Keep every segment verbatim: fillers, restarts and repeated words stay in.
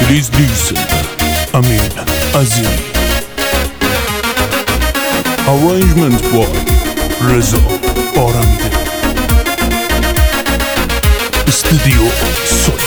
ریلیز لیز امین عظیمی، ارنجمنت با رضا آرمیده، استودیو صلح.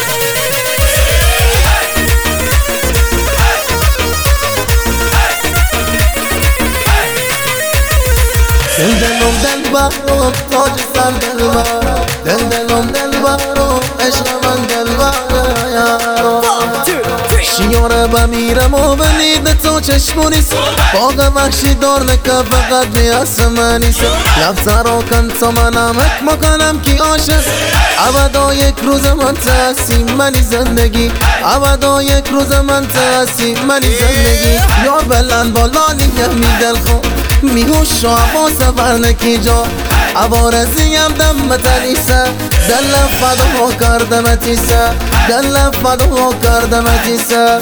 دل دلم دل برام تاج سر دل برام، دل دلم دل برام عشق من دل برام. شیاره بمیرم و بلید تو چشمونیست، باغ وحشی دار نکه فقط نیست منیست. لب ترا کن تا منم حک مکنم کی عاشق، ابدا یک روز من تحسی منی زندگی، ابدا یک روز من تحسی منی زندگی. یار بلند بالا نیم می دل خون میهوش و عباس ورنکی جا عوارزیم دم متنیسه، دل فدا کردمتیسه، دل فدا کردمتیسه.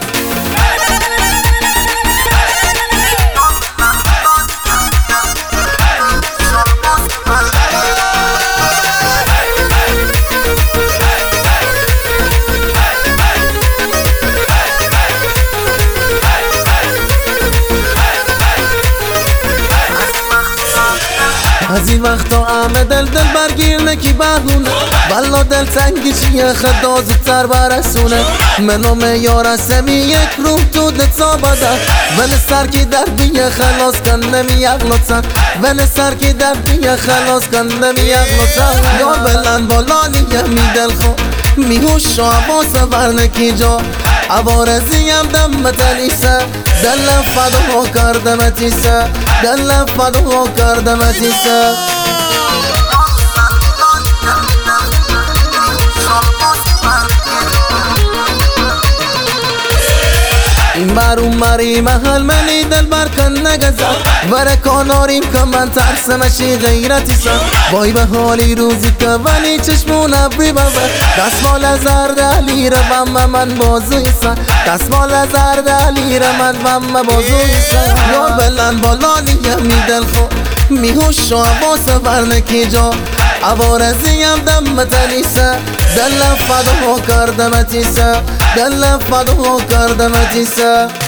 از این وقتا همه دل دل برگیر نکی بهونه، والا دل تنگی چیه خدا زودتر برسونه. منو میار سمی یک روح تو دتا باده، ول سر کی در بیه خلاص کن نمی اغلطن، ول سر کی در بیه خلاص کن نمی اغلطن. یار بلند بالا نیه می دل خون میهوش و عباس ورنکی جا عوارزیم دم متنیسه، دل فدا کردمتیسه، دل فدا کردمتیسه. این بر اون مری محل منی دل برکن نگذر، ور کاناریم که من ترسمشی غیرتی سر. وای به حالی روزی که ولی چشمون ابری ببر، دستمال زرد علی رو بم من بازوی سر، دستمال زرد علی رو من بم بازوی سر. یار بلند بالا نیم می دل خون میهوش و عباس ورنکی جا عوارزیم دم متنیسه، دل فدا کردمتیسه، دل فدا کردمتیسه.